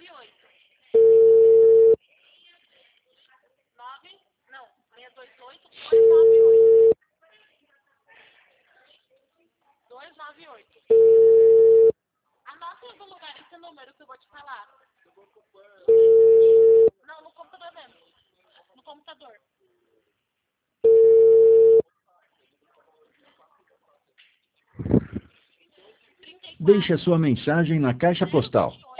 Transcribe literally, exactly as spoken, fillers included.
oito. nove, não, seis dois oito, dois nove oito. dois nove oito. Anota em algum lugar esse número que eu vou te falar. Não, no computador mesmo. No computador. Deixe a sua mensagem na caixa postal